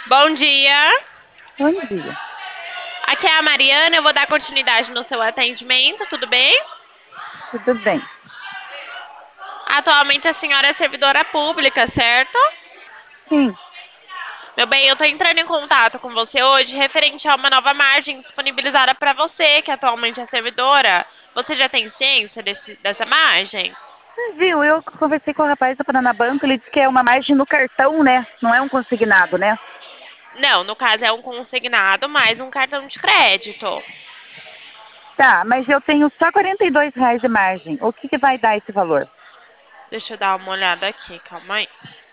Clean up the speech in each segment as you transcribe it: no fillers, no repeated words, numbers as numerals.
Bom dia, Bom dia. aqui é a Mariana. Eu vou dar continuidade no seu atendimento, tudo bem? Tudo bem? Atualmente a senhora é servidora pública, certo? Sim. Meu bem, eu tô entrando em contato com você hoje referente a uma nova margem disponibilizada para você, que atualmente é servidora. Você já tem ciência dessa margem? Viu, eu conversei com o rapaz da Paraná Banco, ele disse que é uma margem no cartão, né? Não é um consignado, né? Não, no caso é um consignado mais um cartão de crédito. Tá, mas eu tenho só R$ 42 de margem. O que vai dar esse valor? Deixa eu dar uma olhada aqui, calma aí.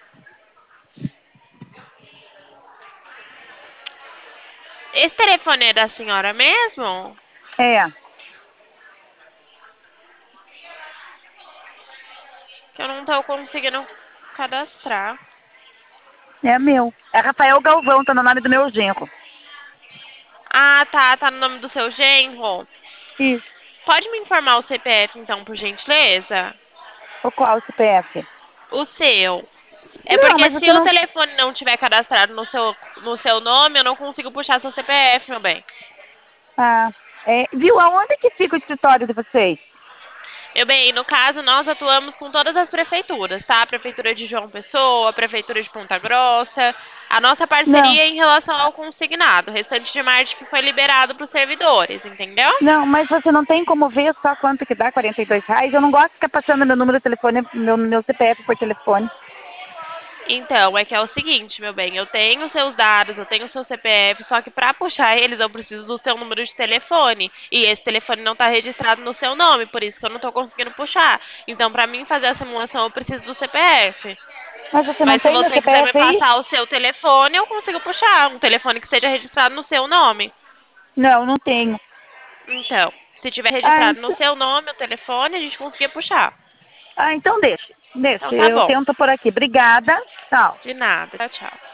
Esse telefone é da senhora mesmo? É, Que eu não tô conseguindo cadastrar. é meu. É Rafael Galvão, tá no nome do meu genro. Ah, tá no nome do seu genro. Isso. Pode me informar o CPF, então, por gentileza? O qual CPF? O seu. É Não, porque mas se você o não. telefone não tiver cadastrado no seu nome, eu não consigo puxar seu CPF, meu bem. Ah, viu, aonde que fica o escritório de vocês? Meu bem, no caso, nós atuamos com todas as prefeituras, tá? Prefeitura de João Pessoa, Prefeitura de Ponta Grossa. A nossa Não, parceria é em relação ao consignado. O restante de margem que foi liberado para os servidores, entendeu? não, mas você não tem como ver só quanto que dá R$ 42? Eu não gosto de ficar passando meu número de telefone, meu CPF por telefone. Então, é que é o seguinte, meu bem, eu tenho seus dados, eu tenho seu CPF, só que para puxar eles eu preciso do seu número de telefone, e esse telefone não está registrado no seu nome, por isso que eu não estou conseguindo puxar. Então, para mim fazer a simulação, eu preciso do CPF. Mas você não Mas se tem meu você quiser me CPF aí? passar o seu telefone, eu consigo puxar, um telefone que seja registrado no seu nome. Não, não tenho. Então, se tiver Ah, registrado no seu nome o telefone, a gente conseguir puxar. então deixa. Então Deixa. tá Eu bom. tento por aqui. Obrigada. Tchau. De nada. Tchau, tchau.